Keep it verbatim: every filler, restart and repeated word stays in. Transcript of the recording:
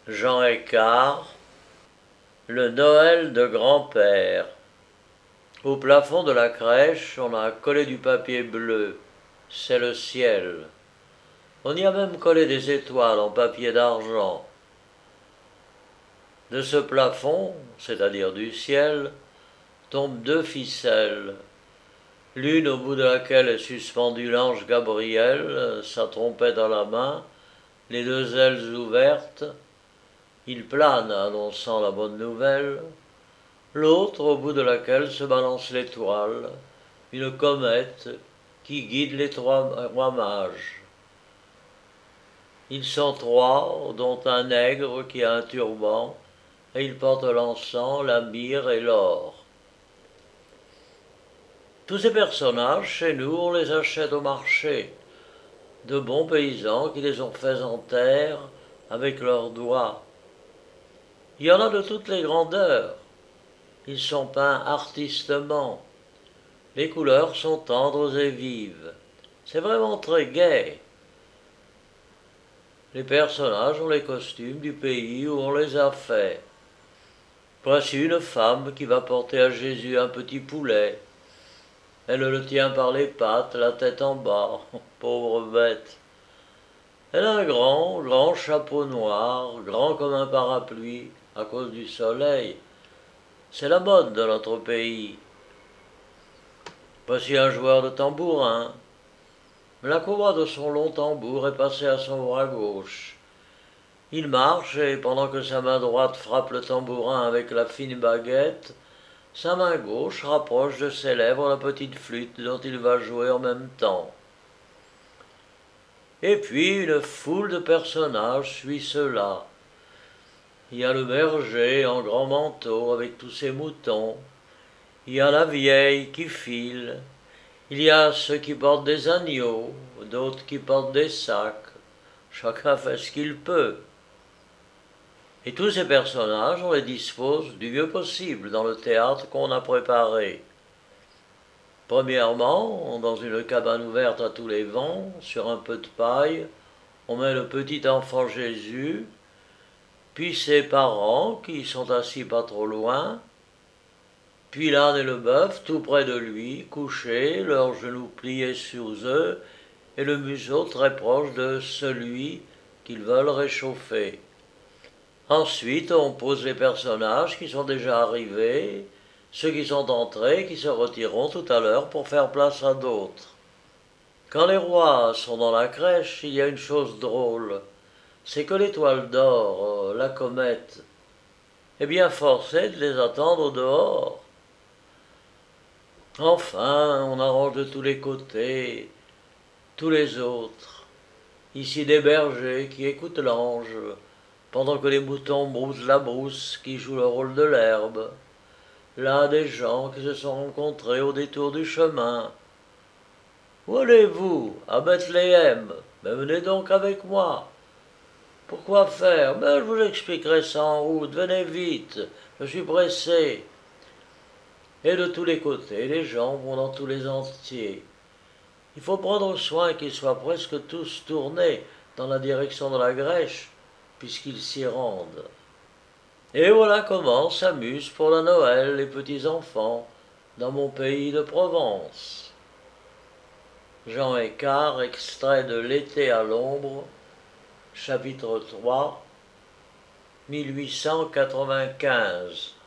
Jean Écart, le Noël de grand-père. Au plafond de la crèche, on a collé du papier bleu, c'est le ciel. On y a même collé des étoiles en papier d'argent. De ce plafond, c'est-à-dire du ciel, tombent deux ficelles, l'une au bout de laquelle est suspendu l'ange Gabriel, sa trompette à la main, les deux ailes ouvertes. Il plane, annonçant la bonne nouvelle. L'autre au bout de laquelle se balance l'étoile, une comète qui guide les trois rois mages. Ils sont trois, dont un nègre qui a un turban, et ils portent l'encens, la myrrhe et l'or. Tous ces personnages, chez nous, on les achète au marché, de bons paysans qui les ont faits en terre avec leurs doigts. Il y en a de toutes les grandeurs. Ils sont peints artistement. Les couleurs sont tendres et vives. C'est vraiment très gai. Les personnages ont les costumes du pays où on les a faits. Voici une femme qui va porter à Jésus un petit poulet. Elle le tient par les pattes, la tête en bas. Pauvre bête. Elle a un grand, grand chapeau noir, grand comme un parapluie, à cause du soleil. C'est la mode de notre pays. Voici un joueur de tambourin. La courroie de son long tambour est passée à son bras gauche. Il marche et pendant que sa main droite frappe le tambourin avec la fine baguette, sa main gauche rapproche de ses lèvres la petite flûte dont il va jouer en même temps. Et puis une foule de personnages suit cela. Il y a le berger en grand manteau avec tous ses moutons. Il y a la vieille qui file. Il y a ceux qui portent des agneaux, d'autres qui portent des sacs. Chacun fait ce qu'il peut. Et tous ces personnages, on les dispose du mieux possible dans le théâtre qu'on a préparé. Premièrement, dans une cabane ouverte à tous les vents, sur un peu de paille, on met le petit enfant Jésus, puis ses parents qui sont assis pas trop loin, puis l'âne et le bœuf tout près de lui, couchés, leurs genoux pliés sous eux, et le museau très proche de celui qu'ils veulent réchauffer. Ensuite, on pose les personnages qui sont déjà arrivés, ceux qui sont entrés, qui se retireront tout à l'heure pour faire place à d'autres. Quand les rois sont dans la crèche, il y a une chose drôle, c'est que l'étoile d'or, la comète, est bien forcée de les attendre au dehors. Enfin, on arrange de tous les côtés, tous les autres. Ici des bergers qui écoutent l'ange, pendant que les moutons broussent la brousse qui joue le rôle de l'herbe. Là, des gens qui se sont rencontrés au détour du chemin. Où allez-vous? À Bethléem. Mais venez donc avec moi. Pourquoi faire? Mais je vous expliquerai ça en route. Venez vite, je suis pressé. Et de tous les côtés, les gens vont dans tous les entiers. Il faut prendre soin qu'ils soient presque tous tournés dans la direction de la Grèche, puisqu'ils s'y rendent. Et voilà comment s'amusent pour la Noël les petits-enfants dans mon pays de Provence. Jean Écart, extrait de L'été à l'ombre, chapitre trois, mille huit cent quatre-vingt-quinze.